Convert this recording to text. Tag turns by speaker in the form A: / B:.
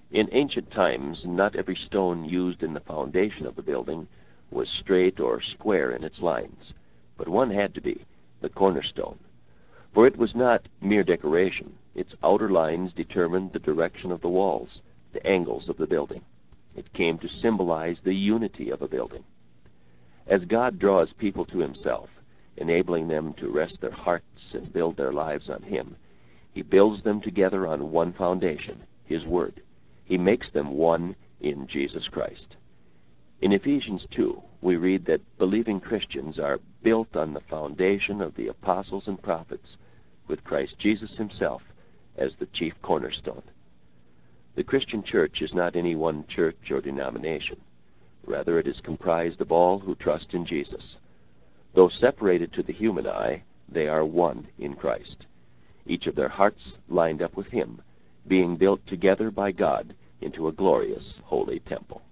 A: In ancient times, not every stone used in the foundation of the building was straight or square in its lines, but one had to be, the cornerstone. For it was not mere decoration. Its outer lines determined the direction of the walls, the angles of the building. It came to symbolize the unity of a building. As God draws people to himself, enabling them to rest their hearts and build their lives on him, he builds them together on one foundation, his Word. He makes them one in Jesus Christ. In Ephesians 2, we read that believing Christians are built on the foundation of the apostles and prophets, with Christ Jesus himself as the chief cornerstone. The Christian church is not any one church or denomination. Rather, it is comprised of all who trust in Jesus. Though separated to the human eye, they are one in Christ, each of their hearts lined up with him, being built together by God into a glorious holy temple.